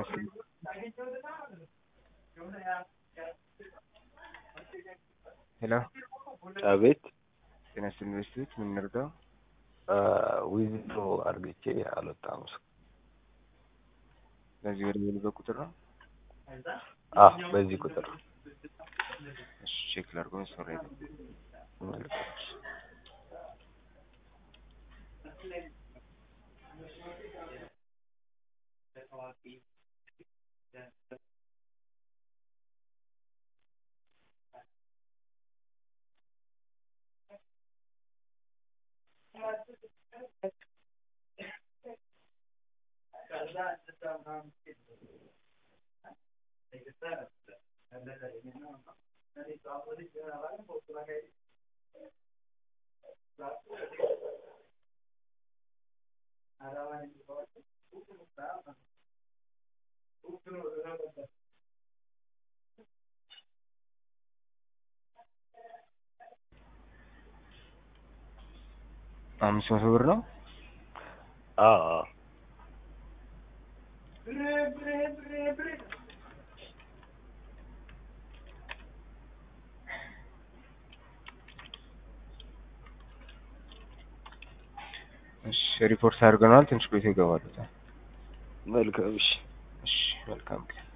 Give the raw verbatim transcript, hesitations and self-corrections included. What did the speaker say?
Hello. አቤት ጤና ዩኒቨርሲቲ ምን እንርዳው? ዊዝድሮ አርግቼ አልወጣም። በዚህ ወደ ምን በቁጥር ነው? አህ በዚህ ቁጥር እሺ ቼክ ላድርገው። ሶሪ አምስት መቶ ብር ነው? አዎ እሺ ሪፖርት አድርገናል። ትንሽ ቆይቶ ይገባሉ። መልካም እሺ እሺ መልካም